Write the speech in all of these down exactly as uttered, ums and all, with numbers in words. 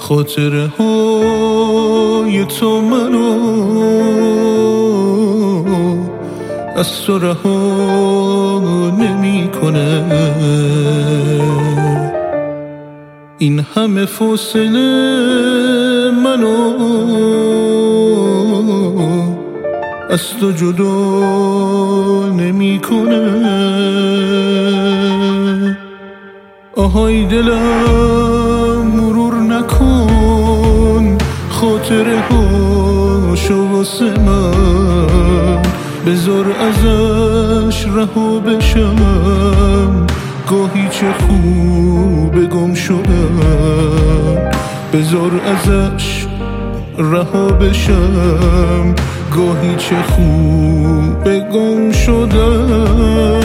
خاطره های تو منو از تو رها نمی کنه. این همه فاصله منو از تو جدا نمی کنه. آهای دلم مرور نکن خاطره هاشو واسه من، بذار ازش رها بشم، گاهی چه خوب گم شدم. بذار ازش رها بشم، گاهی چه خوب گم شدم.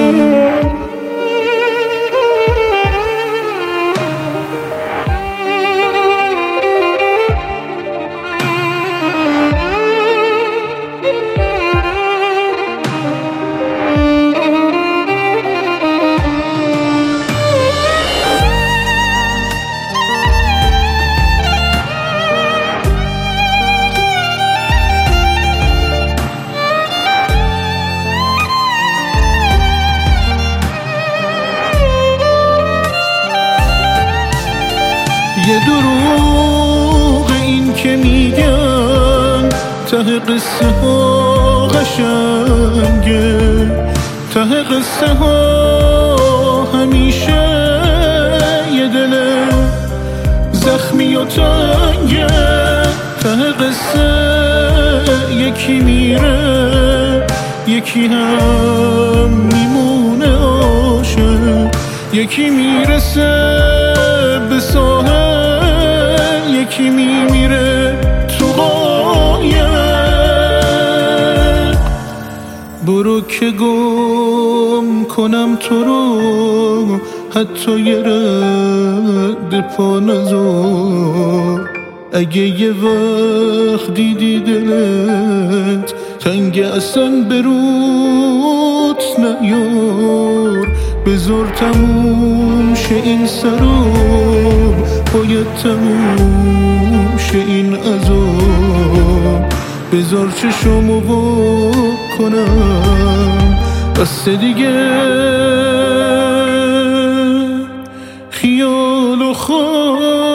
یه دروغ این که میگن ته قصه ها قشنگه، ته قصه ها همیشه یه دل زخمی و تنگه. ته قصه یکی میره یکی هم میمونه عاشق، یکی میرسه به ساحل یکی میمیره تو قایق. برو که گم کنم تو رو، حتی یه رد پا نذار. اگه یه وقت دیدی دلت تنگ اصلا بروت نیار، بذار تموم شه این سراب، باید تموم شه این عذاب. بذار چشمو وا کنم بس دیگه خیال و خواب.